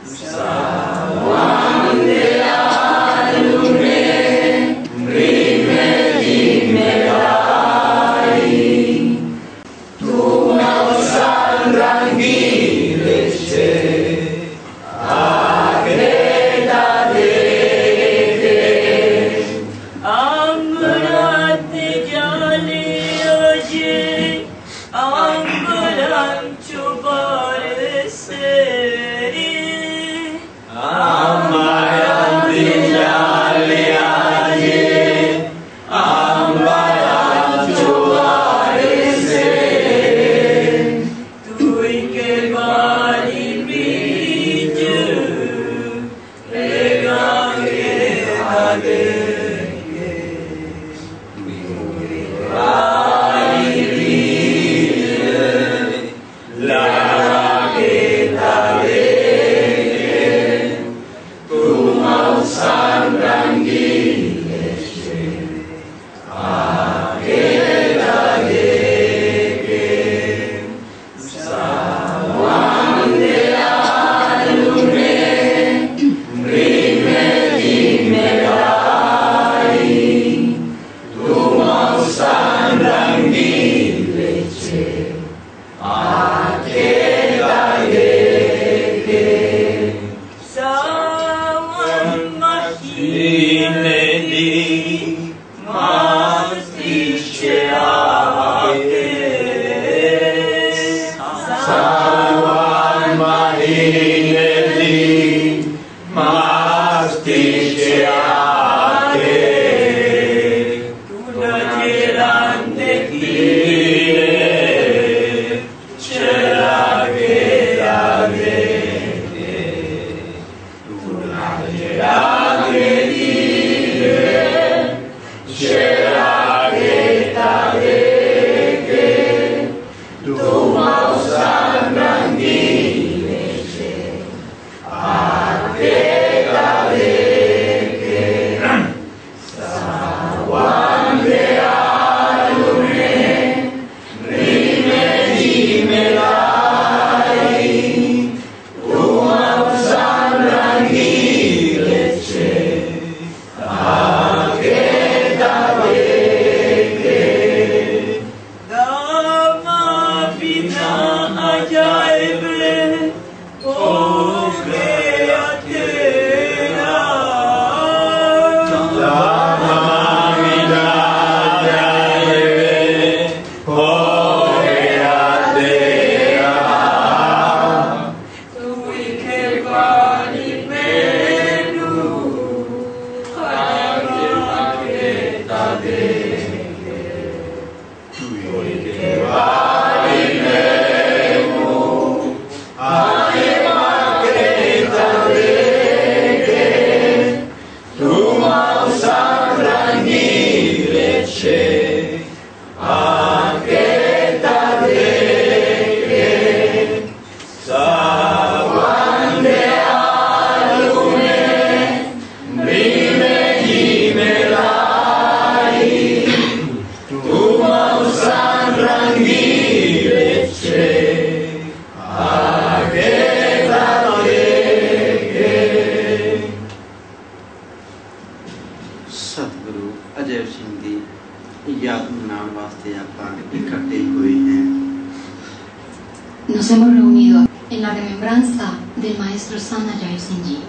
Nos hemos reunido en la remembranza del maestro Sant Ajaib Singh Ji.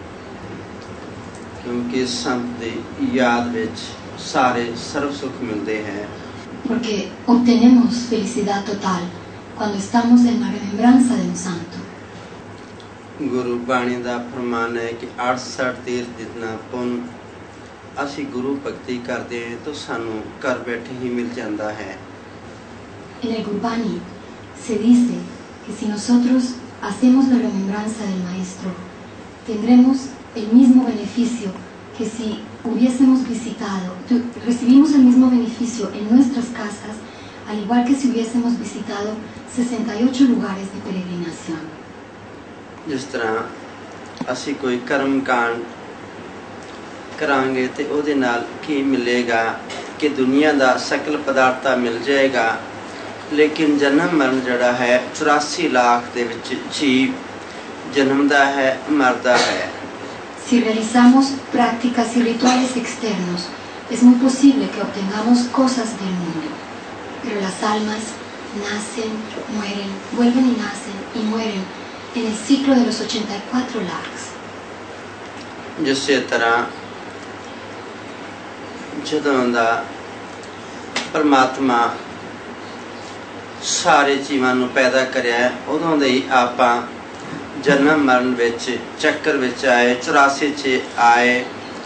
क्योंकि संत दी याद विच सारे सर्व सुख मिलते हैं. Porque obtenemos felicidad total cuando estamos en la remembranza de un santo. गुरु बाणी दा फरमान है कि 68 तीर्थ जितना पुण्य असी गुरु भक्ति करते हैं तो सानू घर बैठे ही मिल जाता है. En el Gurbani se dice que si nosotros hacemos la remembranza del maestro, tendremos el mismo beneficio que si hubiésemos visitado, recibimos el mismo beneficio en nuestras casas, al igual que si hubiésemos visitado 68 lugares de peregrinación. जिस तरह असी कोई कर्म कांड करांगे ते ओदे नाल की मिलेगा कि दुनिया दा सकल पदार्थ मिल जाएगा, लेकिन जन्म मरण जड़ा है 84 लाख दे विच जीव जन्मदा है मरदा है। Si realizamos prácticas y rituales externos, es muy posible que obtengamos cosas del mundo. Pero las almas nacen, mueren, vuelven y nacen y mueren en el ciclo de los 84 lakhs. जिसे तरह ਜਦੋਂ ਦਾ परमात्मा सारे जीवां नूं पैदा करिया उदों दे ही आपां जन्म मरण विच चक्कर विच आए 84 च आए।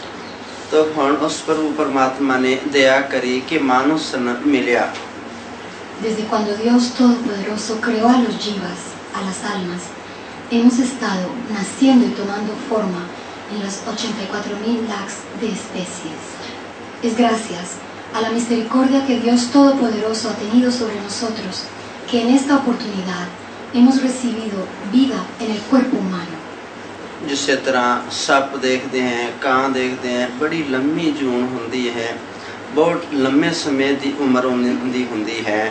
तो हुण उस प्रभु परमात्मा ने दया करी कि मानुष मिलिया। Desde cuando Dios Todopoderoso creó a los jivas, a las almas, hemos estado naciendo y tomando forma en los 84,000 lakhs de especies. Es gracias a la misericordia que Dios Todopoderoso ha tenido sobre nosotros que en esta oportunidad hemos recibido vida en el cuerpo humano. जिस तरह सप देखते हैं, कां देखते हैं, बड़ी लंबी जून होती है, बहुत लंबे समय की उम्र होती है।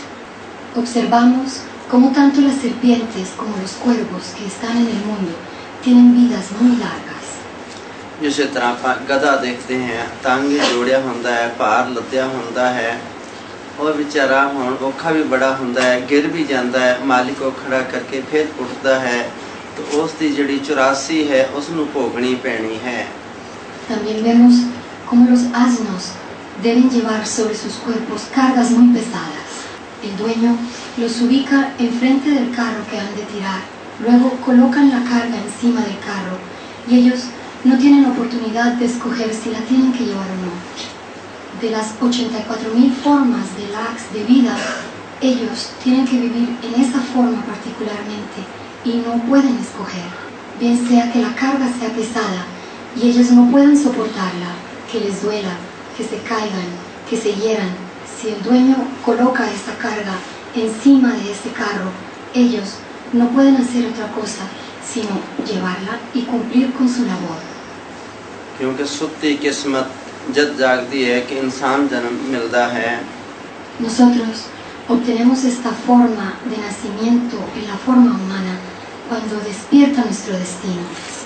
Observamos cómo tanto las serpientes como los cuervos que están en el mundo tienen vidas muy largas. जिस तरह आप गधा देखते हैं, टांगे जोड़िया होता है, भार लद्या होता है और बेचारा हुण औखा भी बड़ा होता है, गिर भी जाता है, मालिक को खड़ा करके फिर उठता है, तो उसकी जिहड़ी 84 है उसनूं भोगनी पैनी है। También vemos cómo los asnos deben llevar sobre sus cuerpos cargas muy pesadas. El dueño los ubica enfrente del carro que han de tirar, luego colocan la carga encima del carro y ellos no tienen oportunidad de escoger si la tienen que llevar o no. De las 84,000 formas de lakhs de vida, ellos tienen que vivir en esa forma particularmente y no pueden escoger, bien sea que la carga sea pesada y ellos no puedan soportarla, que les duela, que se caigan, que se hieran. Si el dueño coloca esa carga encima de ese carro, ellos no pueden hacer otra cosa sino llevarla y cumplir con su labor. क्योंकि सुत्ती किस्मत जब जागती है कि इंसान जन्म मिलता है। Nosotros obtenemos esta forma de nacimiento en la forma humana cuando despierta nuestro destino.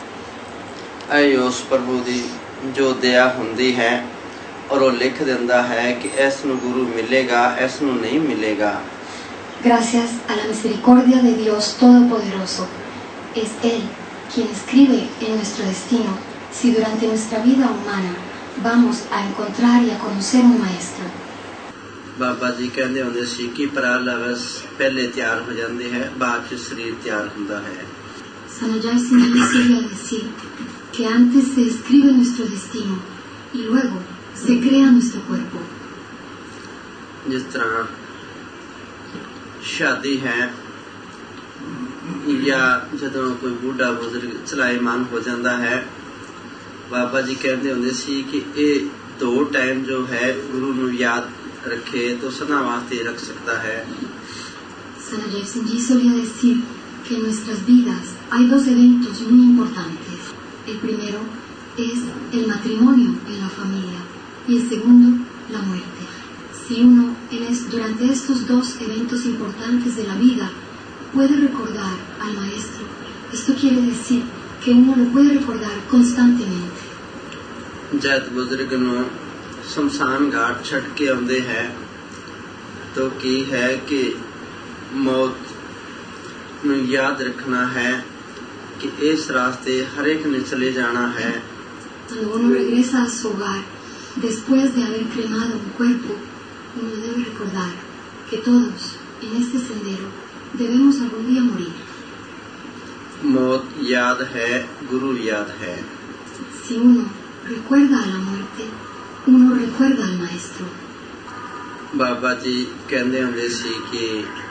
ऐ उस प्रभु दी जो दया हुंदी है और वो लिख देंदा है कि ऐसनू गुरु मिलेगा, ऐसनू नहीं मिलेगा। Gracias a la misericordia de Dios Todopoderoso, es Él quien escribe en nuestro destino si durante nuestra vida humana vamos a encontrar y a conocer un maestro. बाबा जी कहते होंदे सी कि परा लवस पहले तैयार हो जाती है, बाद च शरीर तैयार होता है। San Agustín solía decir que antes se escribe nuestro destino y luego se crea nuestro cuerpo. जिस तरह शादी है या जदों कोई बूढ़ा बुजुर्ग चलाएमान हो जाता है, बाबा जी कहते होंदे सी कि ये 2 टाइम जो है गुरु नूं याद रखे तो सदा वास्ते रख सकता है। San Agustín solía decir que en nuestras vidas hay 2 eventos muy importantes. El primero es el matrimonio en la familia y el segundo, la muerte. Si uno durante estos 2 eventos importantes de la vida puede recordar al maestro, esto quiere decir que uno lo puede recordar constantemente. जद बुजुर्ग नूं शमशान घाट छड़ के आउंदे है तो की है कि मौत नूं याद रखना है कि इस रास्ते हर एक ने चले जाना है। Cuando uno regresa a su hogar después de haber cremado un cuerpo, uno debe recordar que todos en este sendero debemos algún día morir. मौत याद है, गुरु याद है। Si uno recuerda a la muerte, uno recuerda al maestro. बाबा जी कहते होंदे सी कि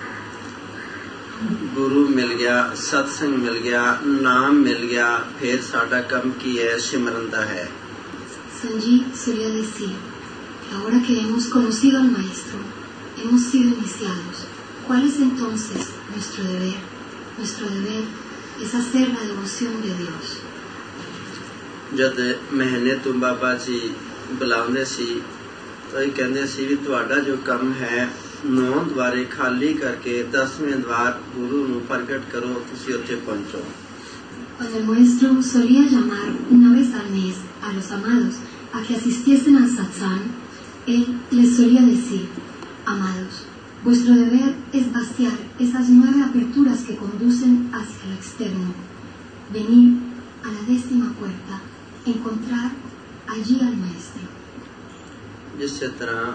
गुरु मिल गया, सत्संग मिल गया, नाम मिल गया, फिर साडा काम की है, सिमरन दा है। Sanji solía decir que ahora que hemos conocido al maestro, hemos sido iniciados. ¿Cuál es entonces nuestro deber? Nuestro deber es hacer la devoción de Dios. जद महीने तो बाबा जी बुलाਉਂਦੇ सी तो ये कहते सी भी तुहाडा जो काम है 9 द्वारे खाली करके 10वें द्वार गुरु नूं प्रगट करो, तुसीं उत्थे पहुंचो। Cuando el maestro solía llamar una vez al mes a los amados a que asistiesen al satsang, él les solía decir: amados, vuestro deber es vaciar esas 9 aperturas que conducen hacia lo externo. Venir a la 10ª puerta, encontrar allí al maestro. जिस तरह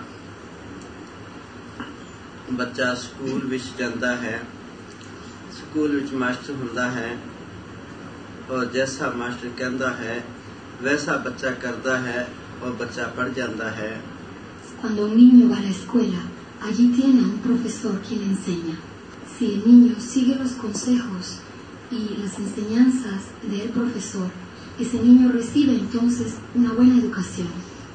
बच्चा school which जाता है, school which master हुंदा है और जैसा मास्टर कहता है वैसा बच्चा करता है और बच्चा पढ़ जाता है। Cuando un niño va a la escuela, allí tiene a un profesor quien le enseña. Si el niño sigue los consejos y las enseñanzas del profesor, ese niño recibe entonces una buena educación.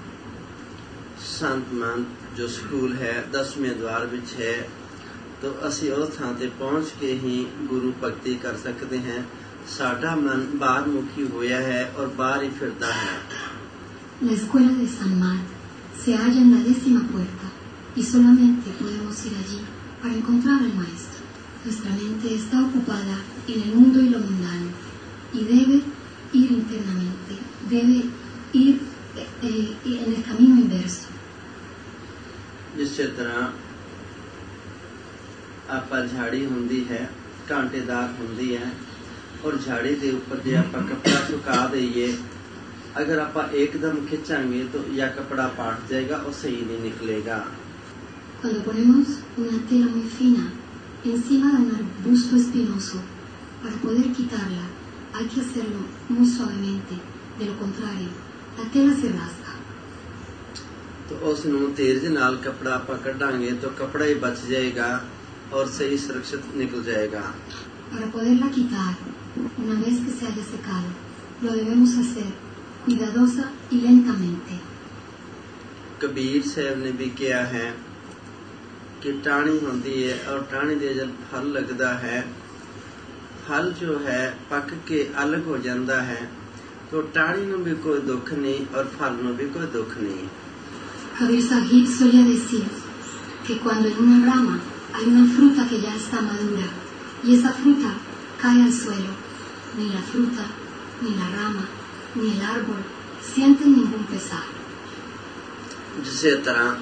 संत मन जो स्कूल है 10वें द्वार विच है, तो असी उस थां ते पहुंच के ही गुरु भक्ति कर सकते हैं। साडा मन बाहर मुखी होया है और बाहर ही फिरता है। La escuela de San Marc se halla en la 10ª puerta y solamente podemos ir allí para encontrar al maestro. Nuestra mente está ocupada en el mundo y lo mundano y debe ir internamente, debe ir en el camino inverso. जिस तरह आपा झाड़ी हुंदी है, कांटेदार हुंदी है और झाड़ी के ऊपर जे आपा कपड़ा सुका दईए, अगर आपा एकदम खिंचांगे तो यह कपड़ा पाट जाएगा और सही नहीं निकलेगा। Cuando ponemos una tela muy fina encima de un arbusto espinoso, para poder quitarla hay que hacerlo muy suavemente, de lo contrario la tela se rasga. तो उसनू तेज नाल कपड़ा आपा कढ़ांगे तो कपड़ा ही बच जाएगा और सही सुरक्षित निकल जाएगा। Para poderla quitar, una vez que se haya secado, lo debemos hacer cuidadosa y lentamente. Kabir साहब ने भी किया है कि टाणी होती है और टाणी दे जब फल लगता है, फल जो है पक के अलग हो जाता है, तो टाणी नू भी कोई दुख नहीं और फल नू भी कोई दुख नहीं। Kabir Sahib solía decir que cuando en una rama hay una fruta que ya está madura y esa fruta cae al suelo, ni la fruta, ni la rama, ni el árbol sienten ningún pesar. जिसे तरह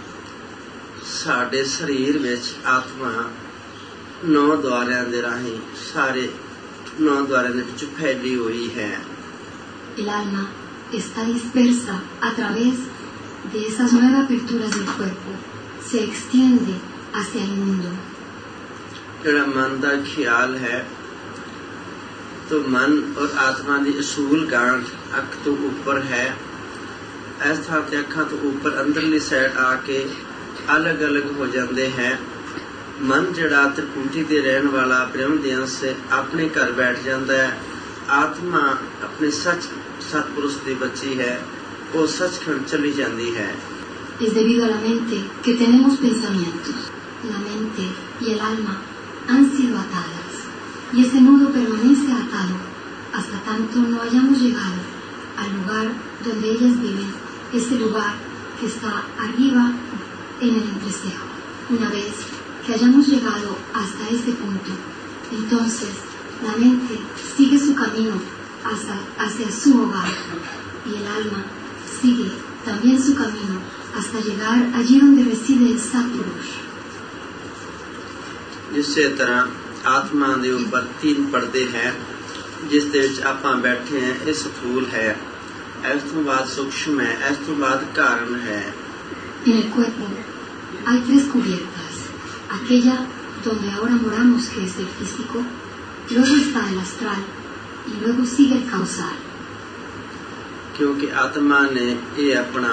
साडे शरीर विच आत्मा 9 द्वारियां दे राही सारे 9 द्वारियां दे विच फैली हुई है। El alma está dispersa a través de esas 9 aperturas del cuerpo, se extiende hacia el mundo. जिहड़ा मन दा ख्याल है, तो मन और आत्मा दी असूल गांठ अख तो ऊपर है। इस थां ते अखां तो ऊपर अंदरली साइड आके अलग अलग हो जाते हैं। मन जिहड़ा त्रिकुटी दे रहन वाला ब्रह्म दे अंश से अपने घर बैठ जाता है। आत्मा अपने सतपुरुष दी बच्ची है, वो सचखंड चली जाती है। Es debido a la mente que tenemos pensamientos. La mente y el alma han sido atadas y ese nudo permanece atado hasta tanto no hayamos llegado al lugar donde ellas viven, ese lugar que está arriba en el entrecejo. Una vez que hayamos llegado hasta ese punto, entonces la mente sigue su camino hacia su hogar y el alma sigue también su camino hasta llegar allí donde reside el Satpurush. जिससे तरह आत्मा दे ऊपर 3 पर्दे हैं, जिस दे विच आपां बैठे हैं। ये स्थूल है, इस तो बाद सूक्ष्म है, इस तो बाद कारण है। En el cuerpo hay 3 cubiertas, aquella donde ahora moramos, que es el físico, luego está el astral y luego sigue el causal. क्योंकि आत्मा ने ये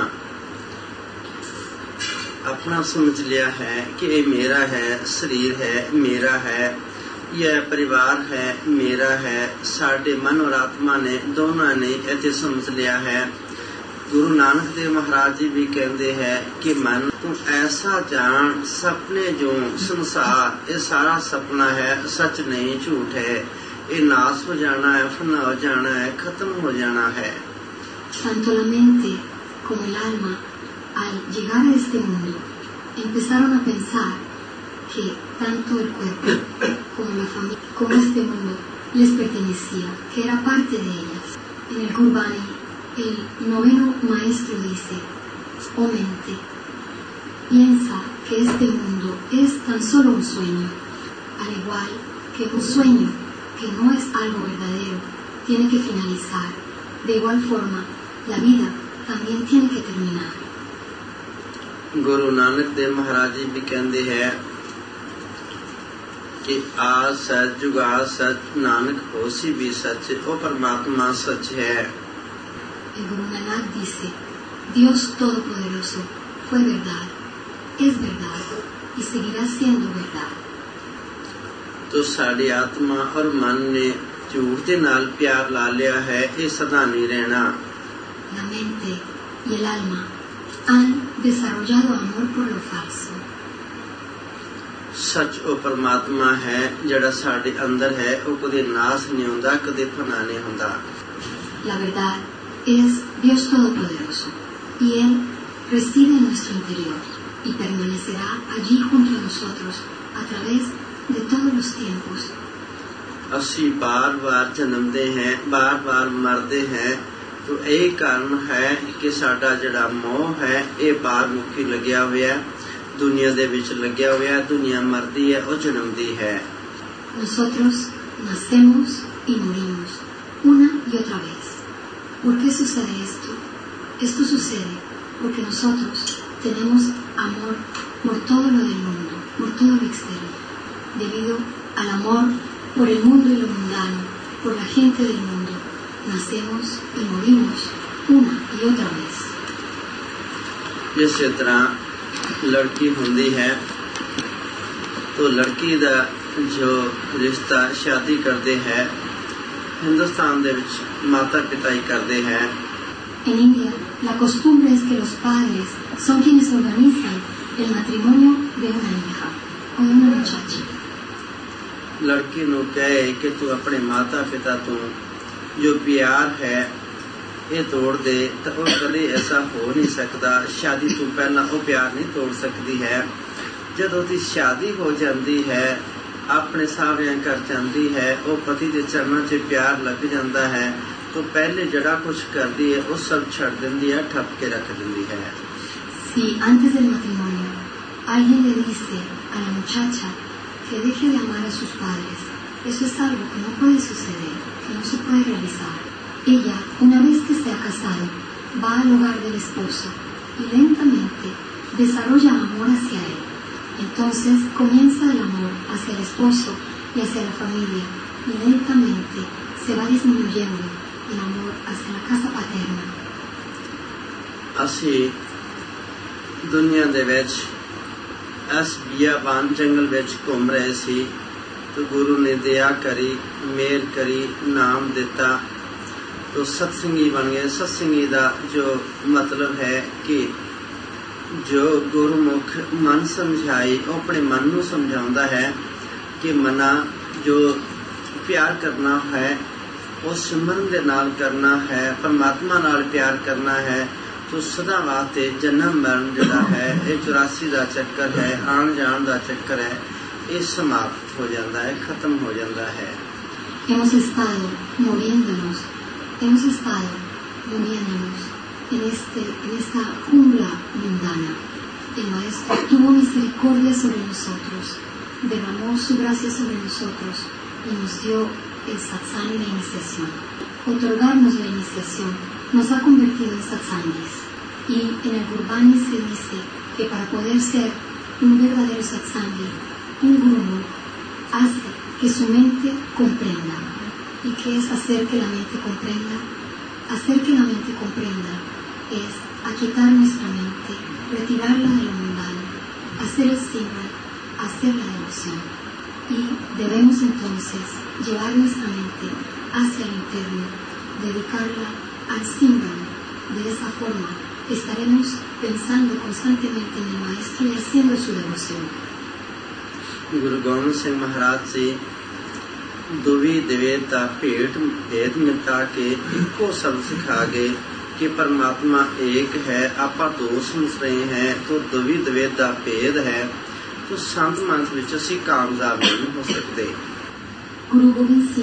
अपना समझ लिया है कि ये मेरा है, शरीर है मेरा है, यह परिवार है मेरा है। साडे मन और आत्मा ने दोनों ने ऐसे समझ लिया है। गुरु नानक देव महाराज जी भी कहते हैं कि मन तू ऐसा जान, सपने जो संसार ये सारा सपना है, सच नहीं झूठ है। ये नाश हो जाना है, फना हो जाना है, खत्म हो जाना है। Tanto la mente como el alma, al llegar a este mundo, empezaron a pensar que tanto el cuerpo como la familia, como este mundo les pertenecía, que era parte de ellas. En el Gurbani, el 9º maestro dice: oh mente, piensa que este mundo es tan solo un sueño, al igual que un sueño que no es algo verdadero tiene que finalizar. De igual forma, la vida también tiene que terminar. Guru Nanak Dev Maharaj Ji भी कहते हैं कि आज सच जुगाद सच नानक होसी भी सच, ओ परमात्मा सच है। El Guru Nanak dice: Dios Todopoderoso fue verdad, es verdad y seguirá siendo verdad. तो साड़ी आत्मा और मन ने झूठ के नाल प्यार ला लिया है, ये सदा नहीं रहना। La mente y el alma han desarrollado amor por lo falso. सच ओ परमात्मा है जड़ा साडे अंदर है, वो कदे नाश नहीं होंदा, कदे फना नहीं होंदा। La verdad es Dios Todopoderoso y Él reside en nuestro interior y permanecerá allí junto a nosotros a través de todos los tiempos. असी बार बार जन्मते हैं, बार बार मरते हैं, तो यही कारण है कि साडा जड़ा मोह है ये बार मुखी लग्या हुआ है, दुनिया दे विच लग्या हुआ है, दुनिया मरदी है और जन्मदी है। Nosotros nacemos y morimos una y otra vez. ¿Por qué sucede esto? Esto sucede porque nosotros tenemos amor por todo lo del mundo, por todo lo exterior. Debido al amor por el mundo y lo mundano, por la gente del mundo, nacemos y morimos una y otra vez. जिस तरह लड़की होंदी है तो लड़की दा जो रिश्ता शादी करते हैं हिंदुस्तान दे विच माता पिता ही करते हैं। En India, la costumbre es que los padres son quienes organizan el matrimonio de una hija o de una muchacha. लड़की नू कहे कि तू अपने माता पिता तो जो प्यार है ये तोड़ दे, तो वो कदे ऐसा हो नहीं सकता। शादी तो पहला वो प्यार नहीं तोड़ सकती है। जब उसकी शादी हो जाती है, अपने सावरियां कर जाती है, वो पति के चरणों से प्यार लग जाता है, तो पहले जड़ा कुछ करती है वो सब छड़ देती है, ठप के रख देती है। Si antes del matrimonio alguien le dice a la muchacha que deje de amar a sus padres, eso es algo que no puede suceder, que no se puede realizar. Ella, una vez que se ha casado, va al hogar del esposo y lentamente desarrolla amor hacia él. Entonces comienza el amor hacia el esposo y hacia la familia y lentamente se va disminuyendo el amor hacia la casa paterna. ਅਸੀਂ दुनिया दे विच इस बियाबान जंगल विच घूम रहे सी तो गुरु ने दया करी, मेहर करी, नाम दिता तो सत्संगी बन गए। सत्संगी का जो मतलब है कि जो गुरुमुख मन समझाई वो अपने मन नू समझाउंदा है कि मना जो प्यार करना है वो सिमरन दे नाल करना है, परमात्मा नाल प्यार करना है, तो सदा वास्ते जन्म मरण जिहड़ा है ये 84 का चक्कर है, आन जान का चक्कर है, ये समाप्त हो जाता है, खत्म हो जाता है। Hemos estado muriéndonos en esta jungla mundana. El Maestro tuvo misericordia sobre nosotros, derramó su gracia sobre nosotros y nos dio el satsang y la iniciación. Otorgarnos la iniciación nos ha convertido en satsangis. Y en el Gurbani se dice que para poder ser un verdadero satsangi, un gurú hace que su mente comprenda. ¿Y qué es hacer que la mente comprenda? Hacer que la mente comprenda es aquietar nuestra mente, retirarla de lo mundano, hacer el simran, hacer la devoción. Y debemos entonces llevar nuestra mente hacia el interno, dedicarla al simran. De esa forma estaremos pensando constantemente en el Maestro y haciendo su devoción. Guru Gobind Singh Maharaj Ji दुवी देवता भेट भेद मिटा के इको शब्द सिखा गए कि परमात्मा एक है, आपा दो समझ रहे हैं, तो दुवी देवता भेद है, तो संत मंत्र विच असीं कामयाब नहीं हो सकते। Guru Gobind Singh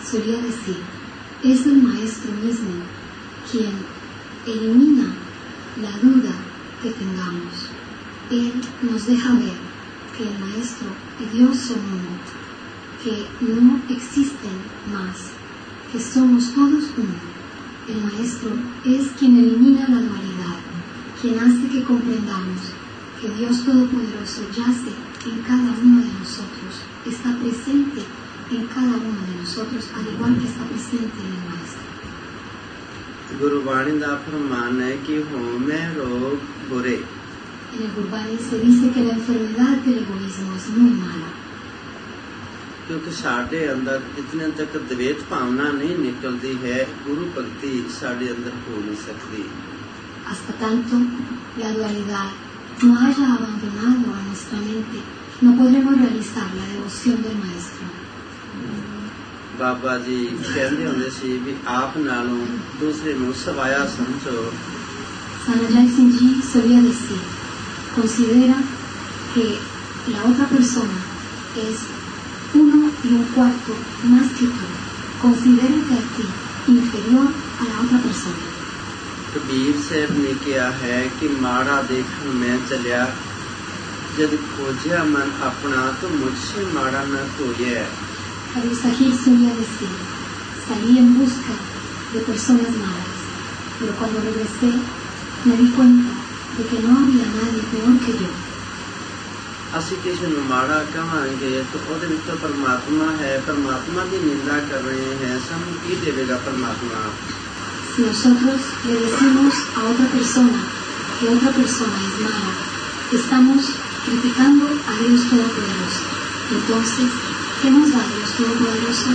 solía decir, es el Maestro mismo quien elimina la duda que tengamos. Él nos deja ver que el Maestro y Dios son uno, que no existen más, que somos todos uno. El Maestro es quien elimina la dualidad, quien hace que comprendamos que Dios Todopoderoso yace en cada uno de nosotros, está presente en cada uno de nosotros, al igual que está presente en el Maestro. Gurbani दा फरमान है कि होमे रोग बुरे. En el Gurbani se dice que la enfermedad del egoísmo es muy mala. क्योंकि साढ़े अंदर जितने तक द्वैत भावना नहीं निकलती है, गुरु भक्ति साढ़े अंदर हो नहीं सकती. Hasta tanto la dualidad no haya abandonado a nuestra mente, no podremos realizar la devoción del Maestro. बाबा जी कहते होंगे सी भी आप नालों दूसरे नूं सवाया समझो. San Ajay Singh Ji solía decir, considera que la otra persona es 1/4 más que tú. Considérate a ti inferior a la otra persona. Kabir साहब ने कहा है कि माड़ा देखन मैं चलिया, जब खोजा मन अपना तो मुझसे माड़ा न कोई. Kabir Sahib solía decir, salí en busca de personas malas, pero cuando regresé me di cuenta de que no había nadie peor que yo. ਅਸੀਂ ਕਿਸੇ ਨੂੰ ਮਾੜਾ ਕਹਾਂਗੇ तो ਉਹਦੇ ਵਿੱਚ ਤਾਂ परमात्मा है, परमात्मा की निंदा कर रहे हैं, ਸਾਨੂੰ ਕੀ देवेगा परमात्मा? Si nosotros le decimos a otra persona que otra persona es mala, estamos criticando a Dios Todopoderoso. Entonces, ¿qué nos da Dios Todopoderoso?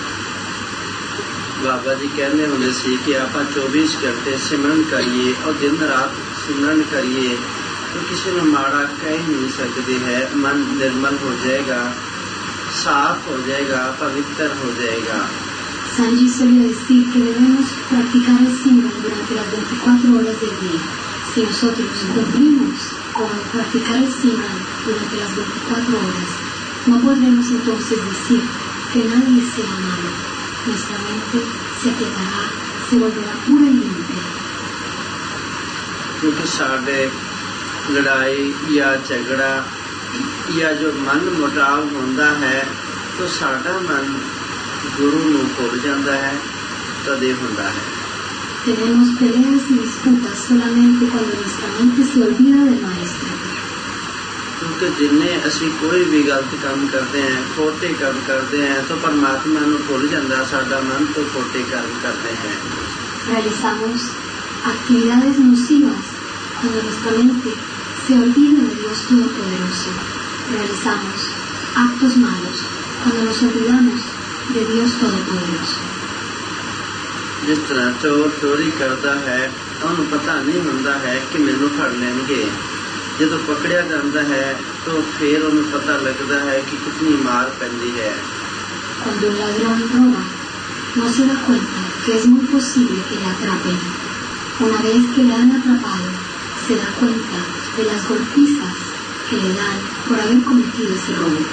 बाबा जी कहने होंगे सी कि आप 24 घंटे सिमरन करिए और दिन रात सिमरन करिए तो किसी ने माड़ा कह ही नहीं सकते है. मन निर्मल हो जाएगा, साफ हो जाएगा, पवित्र हो जाएगा. Sanji solía decir que debemos practicar el Simran durante las 24 horas del día. Si nosotros cumplimos con practicar el Simran durante las 24 horas, no podremos entonces decir que nadie sea malo. Nuestra mente se aquietará, se volverá pura y limpia. क्योंकि साढ़े लड़ाई या झगड़ा या जो मन मुटाव होता है तो साड़ा मन गुरु नूं भुल जाता है, तदे होता है. Tenemos peleas y disputas solamente cuando nuestra mente se olvida del Maestro. क्योंकि जिन्हें असी कोई भी गलत काम करते हैं, खोटे काम करते हैं तो परमात्मा नूं भुल जाता साडा मन, तो खोटे काम करते हैं. Realizamos actividades nocivas cuando nuestra mente se olvida de Dios Todopoderoso. Realizamos actos malos cuando nos olvidamos de Dios Todopoderoso. जिस तरह चोर चोरी करता है उन्हें पता नहीं होता है कि मैनू फड़ लेंगे, जो पकड़िया जाता है तो फिर उन्हें पता लगता है कि कितनी मार पैंदी है. Cuando un ladrón roba, no se da cuenta que es muy posible que le atrapen. Una vez que le han atrapado, se da cuenta de las golpizas que le dan por haber cometido ese robo.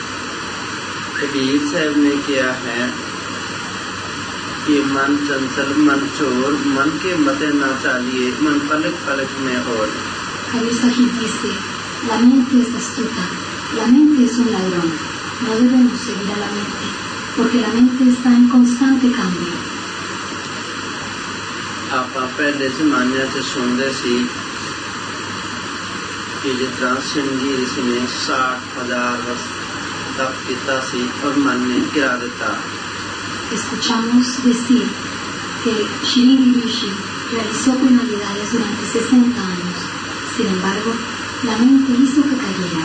Kabir साहब ने किया है कि मन चंचल मन चोर, मन के मते ना चालिए, मन पलक पलक में और. Kabir Sahib dice, la mente es astuta, la mente es un ladrón. No debemos seguir a la mente, porque la mente está en constante cambio. आप पहले जमाने से सुनते सी कि जिस तरह सिंह जी ने 60,000 वर्ष तप किया सी और मन ने गिरा दिता. Escuchamos decir que Shri Rishi realizó penalidades durante 60 años. Sin embargo, la mente hizo que cayera.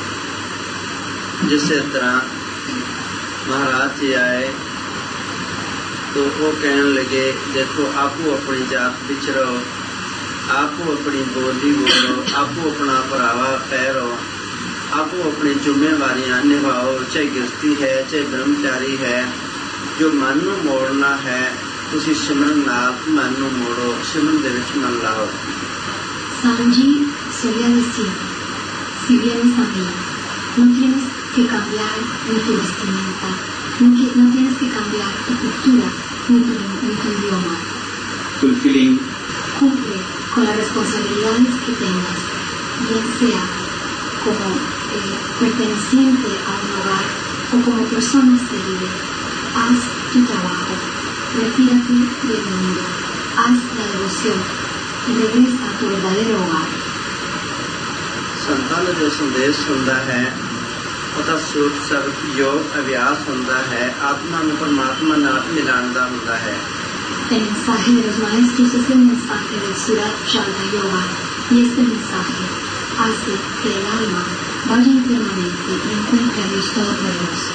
जिस तरह महाराज जी आए तो वो कहने लगे, देखो आपको अपनी जात पिछड़ो, आपको अपनी बोली बोलो, आपको अपना परावा पैरो, आपको अपनी जिम्मेवारियां निभाओ, चाहे गृहस्थी है चाहे ब्रह्मचारी है. जो मन नूं मोड़ना है तुसी सिमरन नाल मन नूं मोड़ो, सिमरन दे विच मन लाओ. Sanji solía decir, si vienes a mí, no tienes que cambiar ni tu vestimenta, No tienes que cambiar tu cultura ni tu idioma. Fulfilling Cumple con las responsabilidades que tengas, bien sea como perteneciente a un hogar o como persona civil. Haz tu trabajo, retírate del mundo, haz la devoción y regresa a tu verdadero hogar. ਸੰਤਾਂ ਦਾ ਜੋ ਸੰਦੇਸ਼ ਹੁੰਦਾ ਹੈ ਉਹਦਾ ਸੂਤ ਸਭ ਯੋਗ ਅਭਿਆਸ ਹੁੰਦਾ ਹੈ ਆਤਮਾ ਨੂੰ ਪਰਮਾਤਮਾ ਨਾਲ ਮਿਲਾਉਣ ਦਾ ਹੁੰਦਾ ਹੈ El mensaje de los maestros es el mensaje del Surat Chandra Yoga y este mensaje hace que el alma vaya internamente y encuentre a Dios Todopoderoso.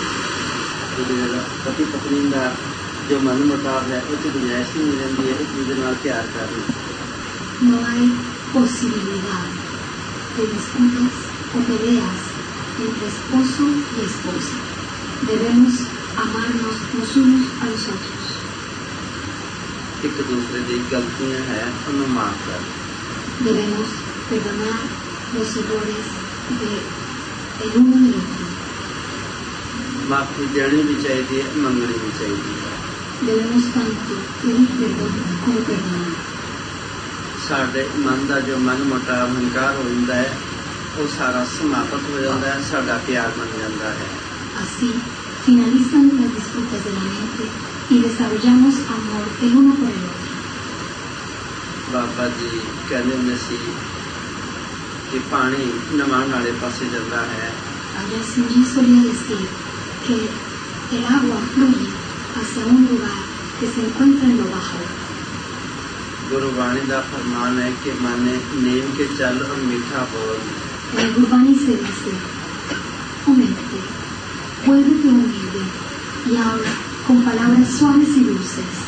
ਪਤੀ ਪਤਨੀ ਦਾ ਜੋ ਮਨ ਮੁਟਾਵ ਹੈ ਉਹ 'ਚ ਗੁੰਜਾਇਸ਼ ਹੀ ਨਹੀਂ ਰਹਿੰਦੀ ਹੈ ਇੱਕ ਦੂਜੇ ਨਾਲ ਪਿਆਰ ਕਰਨ No hay posibilidad de disputas o peleas entre esposo y esposa. Debemos amarnos los unos a los otros. ਇੱਕ ਦੂਸਰੇ ਦੀ ਗਲਤੀਆਂ ਹੈ ਉਹਨੂੰ ਮਾਫ ਕਰ Debemos perdonar los errores de el uno del otro. ਮਾਫੀ ਦੇਣੀ ਵੀ ਚਾਹੀਦੀ ਹੈ ਮੰਗਣੀ ਵੀ ਚਾਹੀਦੀ ਹੈ Debemos tanto pedir perdón como perdonar. ਸਾਡੇ ਮਨ ਦਾ ਜੋ ਮਨ ਮੁਟਾਵ ਹੰਕਾਰ ਹੋ ਜਾਂਦਾ ਹੈ ਉਹ ਸਾਰਾ ਸਮਾਪਤ ਹੋ ਜਾਂਦਾ ਹੈ ਸਾਡਾ ਪਿਆਰ ਬਣ ਜਾਂਦਾ ਹੈ Así finalizan las disputas de la mente y desarrollamos amor el uno por el otro. Baba ਜੀ ਕਹਿੰਦੇ ਹੁੰਦੇ ਸੀ ਕਿ ਪਾਣੀ ਨਵਾਉਣ ਵਾਲੇ ਪਾਸੇ ਜਾਂਦਾ ਹੈ Allá Sinji solía decir que el agua fluye hacia un lugar que se encuentra en lo bajo. ਗੁਰੂ ਬਾਣੀ ਦਾ ਫਰਮਾਨ ਹੈ ਕਿ ਮਾਨੇ ਨੇਮ ਕੇ ਚੱਲ ਔਰ ਮੀਠਾ ਬੋਲ En el Gurbani se dice, humilde, vuélvete humilde y habla con palabras suaves y dulces.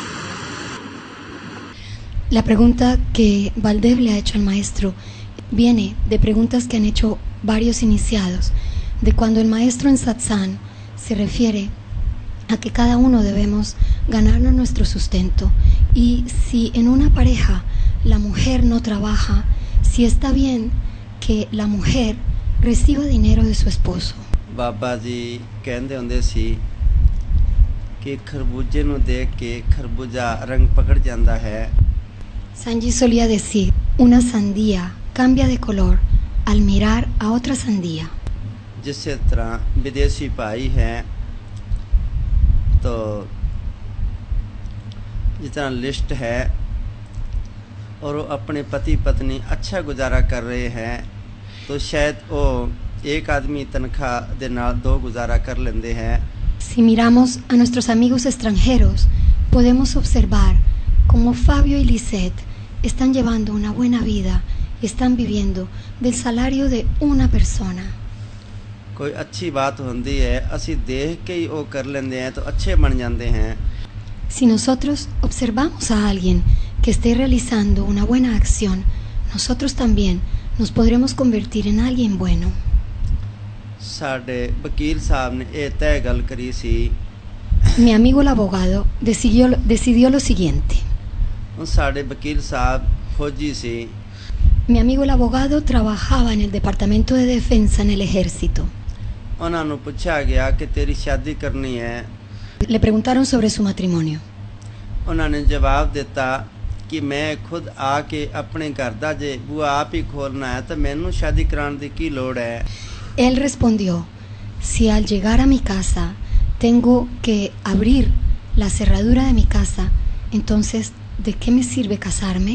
La pregunta que Baldev le ha hecho al maestro viene de preguntas que han hecho varios iniciados, de cuando el maestro en satsang se refiere a que cada uno debemos ganarnos nuestro sustento y si en una pareja la mujer no trabaja, si está bien que la mujer reciba dinero de su esposo. Baba ਜੀ ਕਹਿੰਦੇ ਹੁੰਦੇ ਸੀ ਕਿ ਖਰਬੂਜੇ ਨੂੰ ਦੇਖ ਕੇ ਖਰਬੂਜਾ ਰੰਗ ਪਕੜ ਜਾਂਦਾ ਹੈ Sanji solía decir, una sandía cambia de color al mirar a otra sandía. ਜਿਸੇ ਤਰ੍ਹਾਂ ਵਿਦੇਸ਼ੀ ਭਾਈ ਹੈ तो जितना लिस्ट है और वो अपने पति पत्नी अच्छा गुजारा कर रहे हैं तो शायद वो एक आदमी तनख्वाह दे नाल दो गुजारा कर लेंदे हैं Si miramos a nuestros amigos extranjeros, podemos observar cómo Fabio y Lisette están llevando una buena vida y están viviendo del salario de una persona. कोई अच्छी बात होंदी है असी देख के ही वो कर लेंदे हैं तो अच्छे बन जाते हैं Si nosotros observamos a alguien que esté realizando una buena acción, nosotros también nos podremos convertir en alguien bueno. साडे वकील साहब ने ये तय गल करी सी Mi amigo el abogado decidió lo siguiente. साडे वकील साहब फौजी सी Mi amigo el abogado trabajaba en el Departamento de Defensa en el Ejército. उन्हां नूं पुछया गया कि तेरी शादी करनी है Le preguntaron sobre su matrimonio. उन्होंने जवाब दिता कि मैं खुद आके अपने घर दा जे बुआ आप ही खोलना है तो मैनू शादी कराने दी की लोड़ है Él respondió, si al llegar a mi casa tengo que abrir la cerradura de mi casa, entonces ¿de qué me sirve casarme?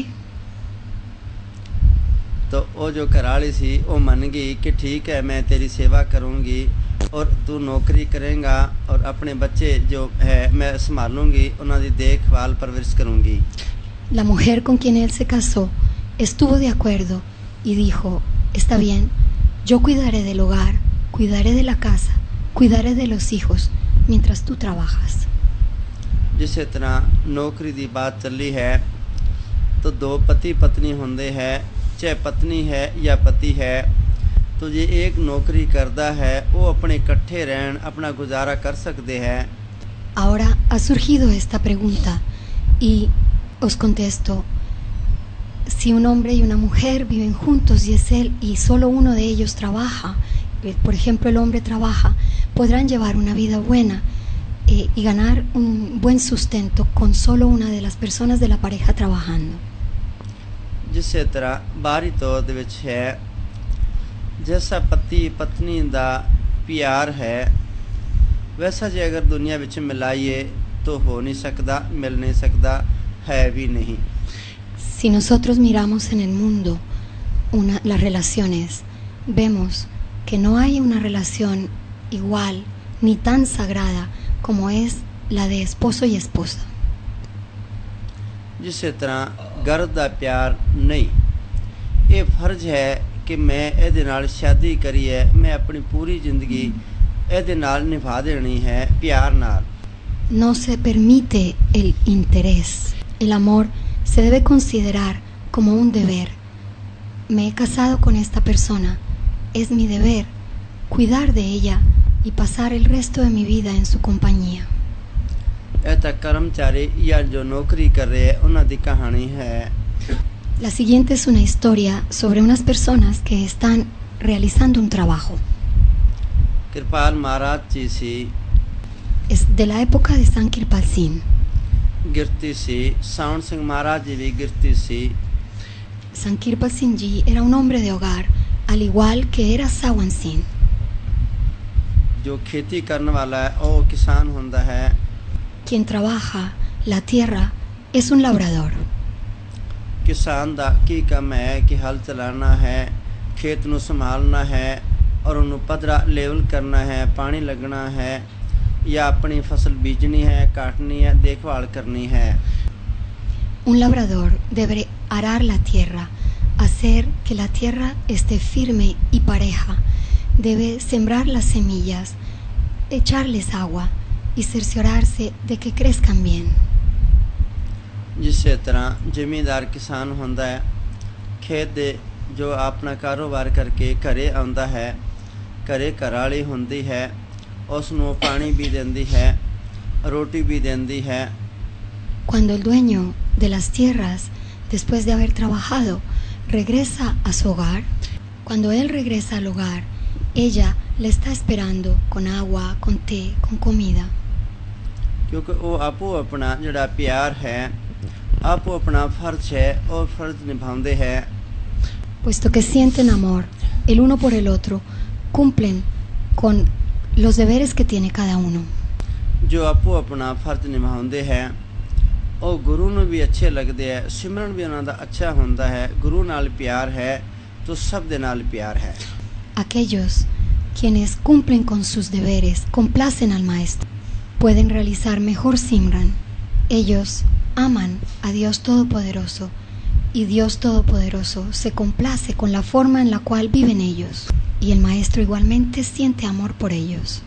तो वो जो घरवाली सी वो मन गई कि ठीक है मैं तेरी सेवा करूँगी और तू नौकरी करेगा और अपने बच्चे जो है मैं संभालूंगी उन्हों की देखभाल परवरिश करूँगी La mujer con quien él se casó estuvo de acuerdo y dijo, está bien, yo cuidaré del hogar, cuidaré de la casa, cuidaré de los hijos mientras tú trabajas. जिस तरह नौकरी की बात चली है तो दो पति पत्नी होंदे है चाहे पत्नी है या पति है तो जे एक नौकरी करता है वो अपने इकट्ठे रहन अपना गुजारा कर सकते हैं Ahora ha surgido esta pregunta y os contesto, si un hombre y una mujer viven juntos y es él y solo uno de ellos trabaja, por ejemplo el hombre trabaja, podrán llevar una vida buena, y ganar un buen sustento con solo una de las personas de la pareja trabajando. ਜਿਸੇ ਤਰ੍ਹਾਂ ਬਾਹਰੀ ਤੌਰ ਦੇ ਵਿੱਚ ਹੈ ਜੈਸਾ ਪਤੀ ਪਤਨੀ ਦਾ ਪਿਆਰ ਹੈ वैसा जे अगर दुनिया ਵਿੱਚ मिलाइए तो हो नहीं सकता, मिल नहीं सकता, है भी नहीं. Si nosotros miramos en el mundo las relaciones, vemos que no hay una relación igual ni tan sagrada como es la de esposo y esposa. ਜਿਸੇ ਤਰ੍ਹਾਂ ਘਰ ਦਾ ਪਿਆਰ ਨਹੀਂ, ਇਹ ਫਰਜ਼ ਹੈ ਕਿ ਮੈਂ ਇਹਦੇ ਨਾਲ ਸ਼ਾਦੀ ਕਰੀ ਹੈ, ਮੈਂ ਆਪਣੀ ਪੂਰੀ ਜ਼ਿੰਦਗੀ ਇਹਦੇ ਨਾਲ ਨਿਭਾ ਦੇਣੀ ਹੈ ਪਿਆਰ ਨਾਲ. No se permite el interés. El amor se debe considerar como un deber. Me he casado con esta persona. Es mi deber cuidar de ella y pasar el resto de mi vida en su compañía. ਇਹ ਤਾਂ ਕਰਮਚਾਰੀ ਜਾਂ ਜੋ ਨੌਕਰੀ ਕਰ ਰਹੇ ਉਹਨਾਂ ਦੀ ਕਹਾਣੀ ਹੈ. La siguiente es una historia sobre unas personas que están realizando un trabajo. Kirpal ਮਹਾਰਾਜ ਜੀ ਸੀ, Es de la época de San Kirpal Singh. ਗਿਰਤੀ ਸੀ. ਸਾਵਣ ਸਿੰਘ ਮਹਾਰਾਜ ਜੀ ਵੀ ਗਿਰਤੀ ਸੀ. San Kirpal Singh Ji era un hombre de hogar, al igual que era Sawan Singh. ਜੋ ਖੇਤੀ ਕਰਨ ਵਾਲਾ ਹੈ ਉਹ ਕਿਸਾਨ ਹੁੰਦਾ ਹੈ. Quien trabaja la tierra es un labrador. ਕਿਸਾਨ ਦਾ ਕੀ ਕੰਮ ਹੈ ਕਿ ਹਲ ਚਲਾਉਣਾ ਹੈ, ਖੇਤ ਨੂੰ ਸੰਭਾਲਣਾ ਹੈ और ਉਹਨੂੰ ਪੱਧਰਾ ਲੈਵਲ ਕਰਨਾ ਹੈ, ਪਾਣੀ ਲੱਗਣਾ ਹੈ ਜਾਂ ਆਪਣੀ ਫਸਲ ਬੀਜਣੀ ਹੈ, ਕਾਟਣੀ ਹੈ, ਦੇਖਭਾਲ ਕਰਨੀ ਹੈ. Un labrador debe arar la tierra, hacer que la tierra esté firme y pareja. Debe sembrar las semillas, echarles agua y cerciorarse de que crezcan bien. ਜਿਸੇ ਤਰ੍ਹਾਂ ਜ਼ਿਮੀਂਦਾਰ ਕਿਸਾਨ ਹੁੰਦਾ ਹੈ, ਖੇਤ ਦੇ ਜੋ ਆਪਣਾ ਕਾਰੋਬਾਰ ਕਰਕੇ ਘਰੇ ਆਉਂਦਾ ਹੈ, ਘਰੇ ਘਰਾਲੀ ਹੁੰਦੀ ਹੈ, ਉਸ ਨੂੰ ਪਾਣੀ ਵੀ ਦਿੰਦੀ ਹੈ, ਰੋਟੀ ਵੀ ਦਿੰਦੀ ਹੈ. Cuando el dueño de las tierras, después de haber trabajado, regresa a su hogar, cuando él regresa al hogar, ella le está esperando con agua, con té, con comida. ਕਿਉਂਕਿ ਉਹ ਆਪੋ ਆਪਣਾ ਜਿਹੜਾ ਪਿਆਰ ਹੈ, ਆਪੋ ਆਪਣਾ ਫਰਜ਼ ਹੈ, ਉਹ ਫਰਜ਼ ਨਿਭਾਉਂਦੇ ਹੈ. Puesto que sienten amor el uno por el otro, cumplen con los deberes que tiene cada uno. ਜੋ ਆਪੋ ਆਪਣਾ ਫਰਜ਼ ਨਿਭਾਉਂਦੇ ਹੈ ਉਹ ਗੁਰੂ ਨੂੰ ਵੀ ਅੱਛੇ ਲੱਗਦੇ ਹੈ, ਸਿਮਰਨ ਵੀ ਉਹਨਾਂ ਦਾ ਅੱਛਾ ਹੁੰਦਾ ਹੈ, ਗੁਰੂ ਨਾਲ ਪਿਆਰ ਹੈ ਤਾਂ ਸਭ ਦੇ ਨਾਲ ਪਿਆਰ ਹੈ. Aquellos quienes cumplen con sus deberes, complacen al maestro, pueden realizar mejor Simran. Ellos aman a Dios Todopoderoso y Dios Todopoderoso se complace con la forma en la cual viven ellos y el maestro igualmente siente amor por ellos.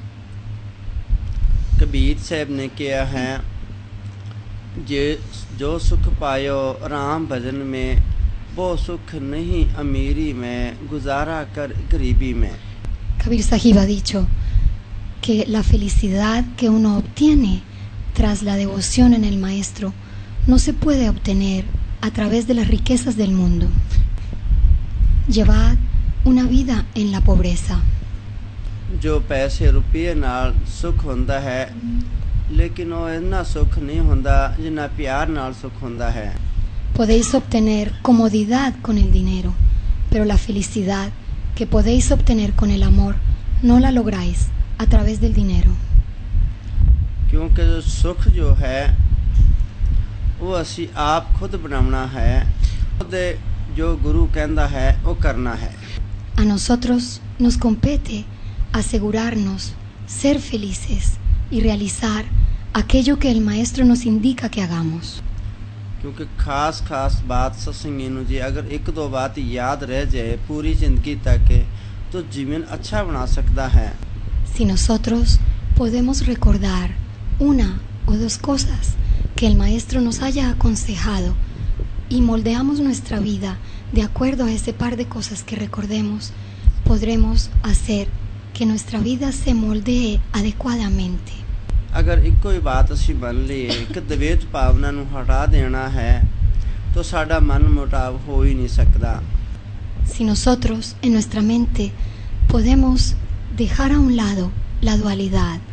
Kabir ਸਾਹਿਬ ਨੇ ਕਿਹਾ ਹੈ, ਜੇ ਜੋ ਸੁਖ ਪਾਇਓ ਰਾਮ ਭਜਨ में वो सुख नहीं अमीरी में गुजारा कर गरीबी में. Kabir Sahib ha dicho que la felicidad que uno obtiene tras la devoción en el maestro no se puede obtener a través de las riquezas del mundo. Llevad una vida en la pobreza. जो पैसे रुपये नाल सुख होंदा है, लेकिन वो इतना सुख नहीं होंदा जिन्ना प्यार नाल सुख होंदा है. Podéis obtener comodidad con el dinero, pero la felicidad que podéis obtener con el amor no la lográis a través del dinero. क्योंकि सुख जो है वो असी आप खुद बनाना है, खुद जो गुरु कहता है वो करना है. A nosotros nos compete asegurarnos ser felices y realizar aquello que el maestro nos indica que hagamos. क्योंकि खास बात सत्संगी नूं जी अगर एक दो बात याद रह जाए पूरी जिंदगी तक तो जीवन अच्छा बना सकता है. Si nosotros podemos recordar una o dos cosas que el maestro nos haya aconsejado y moldeamos nuestra vida de acuerdo a ese par de cosas que recordemos, podremos hacer que nuestra vida se moldee adecuadamente. अगर इको ही बात असी मान लीए कि द्वेष भावना नूं हटा देना है तो साडा मन मुटाव हो ही नहीं सकता. Si nosotros en nuestra mente podemos dejar a un lado la dualidad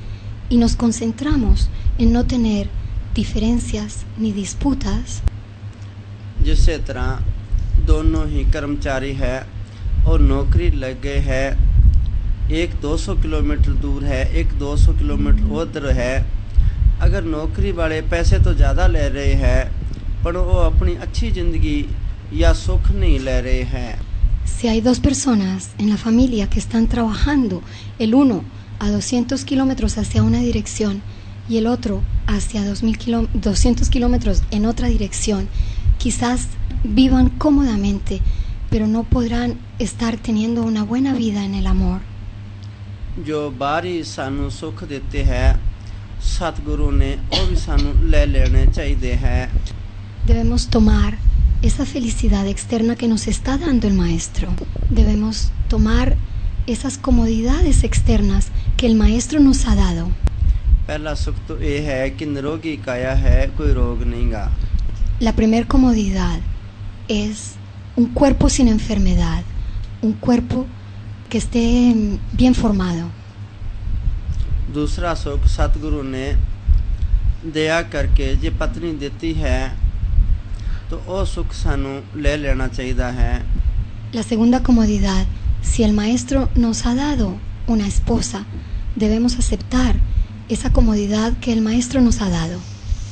y nos concentramos en no tener diferencias ni disputas, जिस तरह दोनों ही कर्मचारी है और नौकरी लग गए है, एक 200 किलोमीटर दूर है, एक 200 किलोमीटर उधर है। अगर नौकरी वाले पैसे तो ज़्यादा ले रहे हैं पर वो अपनी अच्छी ज़िंदगी या सुख नहीं ले रहे हैं। Si hay dos personas en la familia que están trabajando, el uno a 200 kilómetros hacia una dirección y el otro hacia 200 kilómetros en otra dirección, quizás vivan cómodamente, pero no podrán estar teniendo una buena vida en el amor. जो बाहरी सानू सुख देते हैं सतगुरु ने वो भी सानू ले लेने चाहिए है। Debemos tomar esa felicidad externa que nos está dando el maestro. Debemos tomar esas comodidades externas que el maestro nos ha dado. पहला सुख तो ये है कि निरोगी काया है, कोई रोग नहींगा। La primer comodidad es un cuerpo sin enfermedad, un cuerpo que esté bien formado. दूसरा सुख सतगुरु ने दया करके जे पत्नी देती है तो वो सुख सानू ले लेना चाहिए है। La segunda comodidad, si el maestro nos ha dado una esposa, debemos aceptar esa comodidad que el maestro nos ha dado.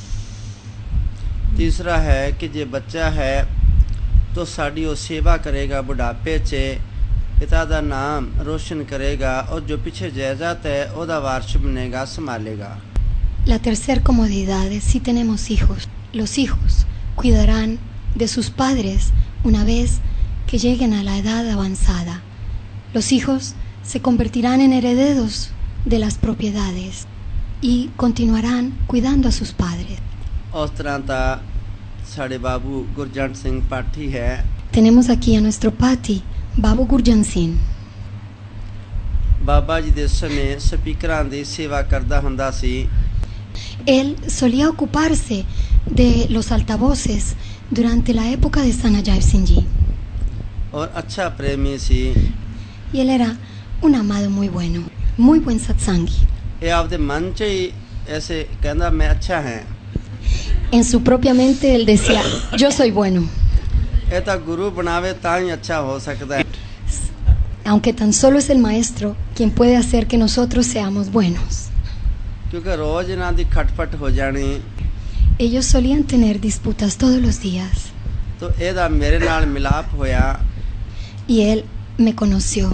तीसरा है कि जे बच्चा है तो साड़ी वो सेवा करेगा, बुढ़ापे चे पिता दा नाम रोशन करेगा और जो पीछे जायदाद है ओदा वारिश बनेगा, संभालेगा। La tercera comodidad es si tenemos hijos. Los hijos cuidarán de sus padres una vez que lleguen a la edad avanzada. Los hijos se convertirán en herederos de las propiedades y continuarán cuidando a sus padres. उस तरह ता साढ़े बाबू गुरजंट सिंह पाठी है। Tenemos aquí a nuestro Pati, Babu Gurjan Singh. बाबा जी दे समय स्पीकरां दी सेवा करदा हुंदा सी। Él solía ocuparse de los altavoces durante la época de Sant Ajaib Singh Ji. और अच्छा प्रेमी सी। Y él era un amado muy bueno, muy buen satsangi. ये आपदे मन च ही ऐसे कहंदा मैं अच्छा है। En su propia mente él decía, yo soy bueno. ये तो गुरु बनावे तां ही अच्छा हो सकता है। Aunque tan solo es el maestro quien puede hacer que nosotros seamos buenos. क्योंकि रोज इन्हां दी खटपट हो जानी। Ellos solían tener disputas todos los días. तो एदा मेरे नाल मिलाप होया। Y él me conoció.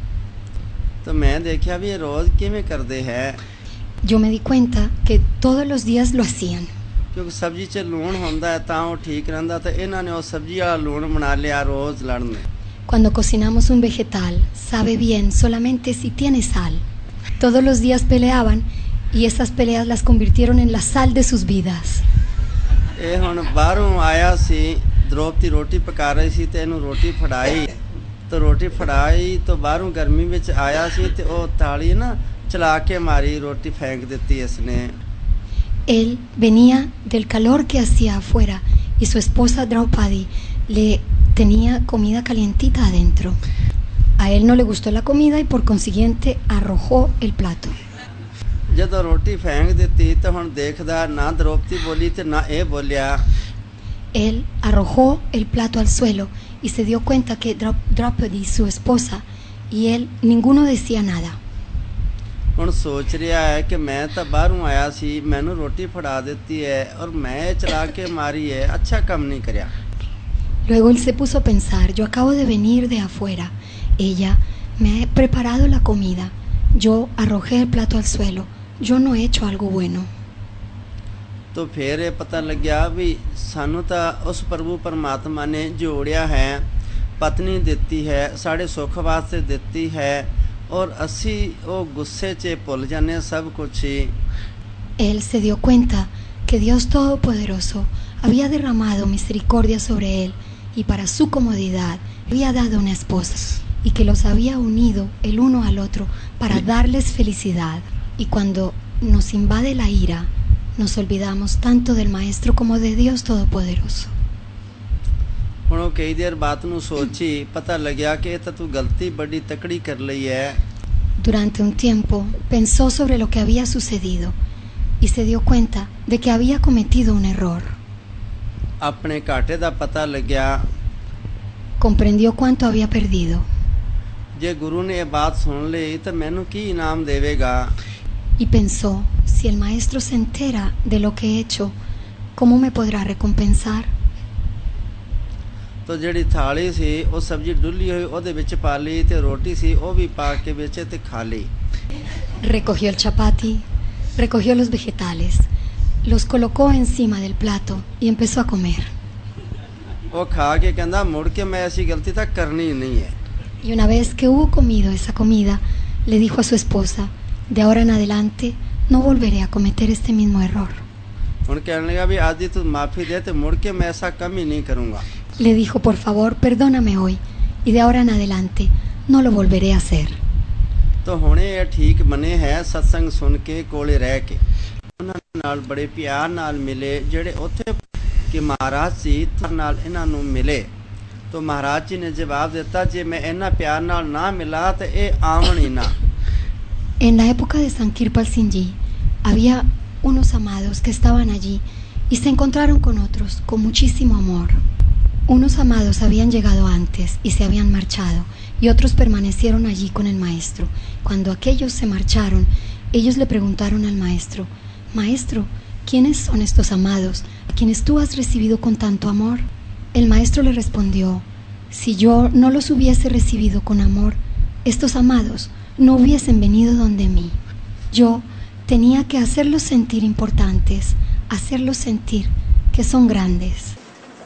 तो मैं देखिया भी ये रोज किवें करदे है। Yo me di cuenta que todos los días lo hacían. क्योंकि सब्जी च लूण होंदा है तां वो ठीक रहिंदा ते इन्हां ने वो सब्जी वाला लूण बना लिया रोज लड़ने। Cuando cocinamos un vegetal, sabe bien solamente si tiene sal. Todos los días peleaban y esas peleas las convirtieron en la sal de sus vidas. ਇਹ ਹੁਣ ਬਾਹਰੋਂ ਆਇਆ ਸੀ, द्रौपदी रोटी पका रही सी ਤੇ ਇਹਨੂੰ ਰੋਟੀ ਫੜਾਈ तो रोटी फड़ाई तो बाहरों गर्मी ਵਿੱਚ ਆਇਆ ਸੀ ਤੇ ਉਹ ਤਾਲੀ ਨਾ ਚਲਾ ਕੇ ਮਾਰੀ, रोटी फेंक देती इसने। Él venía del calor que hacía afuera y su esposa Draupadi le tenía comida calientita adentro. A él no le gustó la comida y por consiguiente arrojó el plato. ਜਦੋਂ ਰੋਟੀ ਫੈਂਕ ਦਿੱਤੀ ਤਾਂ ਹੁਣ ਦੇਖਦਾ ਨਾ द्रौपदी ਬੋਲੀ ਤੇ ਨਾ ਇਹ ਬੋਲਿਆ। Él arrojó el plato al suelo y se dio cuenta que Draupadi, su esposa, y él, ninguno decía nada. ਹੁਣ ਸੋਚ ਰਿਹਾ ਹੈ ਕਿ ਮੈਂ ਤਾਂ ਬਾਹਰੋਂ ਆਇਆ ਸੀ, ਮੈਨੂੰ ਰੋਟੀ ਫੜਾ ਦਿੱਤੀ ਹੈ ਔਰ ਮੈਂ ਚਲਾ ਕੇ ਮਾਰੀ ਹੈ, ਅੱਛਾ ਕੰਮ ਨਹੀਂ ਕਰਿਆ। Luego él se puso a pensar, yo acabo de venir de afuera, ella me ha preparado la comida, yo arrojé el plato al suelo, yo no he hecho algo bueno. तो फिर ये पता लग्या भी सानू तो उस प्रभु परमात्मा ने जोड़िया है, पत्नी देती है, साढ़े सुख वास्ते देती है और असी वो गुस्से च भुल जाने सब कुछ ही। Él se dio cuenta que Dios Todopoderoso había derramado misericordia sobre él y para su comodidad había dado una esposa y que los había unido el uno al otro para darles felicidad. Y cuando nos invade la ira, nos olvidamos tanto del Maestro como de Dios Todopoderoso. ਹੁਣ ਕਈ ਦੇਰ ਬਾਤ ਨੂੰ ਸੋਚੀ, ਪਤਾ ਲੱਗਿਆ ਕਿ ਇਹ ਤਾਂ ਤੂੰ ਗਲਤੀ ਬੜੀ ਤਕੜੀ ਕਰ ਲਈ ਹੈ। Durante un tiempo pensó sobre lo que había sucedido y se dio cuenta de que había cometido un error. अपने घाटे दा पता लग्या Comprendió cuánto había perdido जे गुरु ने ये बात सुन ली तो मैनू की इनाम देवेगा। y pensó, si el maestro se entera de lo que he hecho, ¿cómo me podrá recompensar? तो ਜਿਹੜੀ थाली सी ਉਹ सब्जी डुल्ली हुई ਉਹਦੇ ਵਿੱਚ ਪਾ ਲਈ ਤੇ ਰੋਟੀ ਸੀ ਉਹ ਵੀ ਪਾ ਕੇ ਵਿੱਚ ਤੇ ਖਾ ਲਈ। Recogió el chapati, recogió los vegetales, los colocó encima del plato y empezó a comer. ਉਹ ਖਾ ਕੇ ਕਹਿੰਦਾ ਮੁੜ ਕੇ ਮੈਂ ਐਸੀ ਗਲਤੀ ਤਾਂ ਕਰਨੀ ਨਹੀਂ ਹੈ। Y una vez que hubo comido esa comida, le dijo a su esposa, de ahora en adelante no volveré a cometer este mismo error. ਹੁਣ ਕਹਿਣ ਲੱਗਾ ਵੀ ਅੱਜ ਦੀ ਤੂੰ ਮਾਫੀ ਦੇ ਤੇ ਮੁੜ ਕੇ ਮੈਂ ਐਸਾ ਕੰਮ ਹੀ ਨਹੀਂ ਕਰੂੰਗਾ। Le dijo, por favor, perdóname hoy y de ahora en adelante no lo volveré a hacer. तो हुणे ਇਹ ਠੀਕ ਬਣੇ ਹੈ ਸਤਸੰਗ ਸੁਣ ਕੇ ਕੋਲੇ ਰਹਿ ਕੇ ਉਹਨਾਂ ਨਾਲ ਬੜੇ ਪਿਆਰ ਨਾਲ ਮਿਲੇ ਜਿਹੜੇ ਉੱਥੇ ਕਿ ਮਹਾਰਾਜ ਸੀ ਨਾਲ ਇਹਨਾਂ ਨੂੰ ਮਿਲੇ। तो महाराज जी ने जवाब देता जे मैं इन्ना प्यार नाल ना मिला तो ये आवन ही ना। En la época de San Kirpal Singh Ji había unos amados que estaban allí y se encontraron con otros con muchísimo amor. Unos amados habían llegado antes y se habían marchado y otros permanecieron allí con el maestro. Cuando aquellos se marcharon, ellos le preguntaron al maestro, Maestro, ¿quiénes son estos amados a quienes tú has recibido con tanto amor? El maestro le respondió, si yo no los hubiese recibido con amor, estos amados no hubiesen venido donde mí. Yo tenía que hacerlos sentir importantes, hacerlos sentir que son grandes.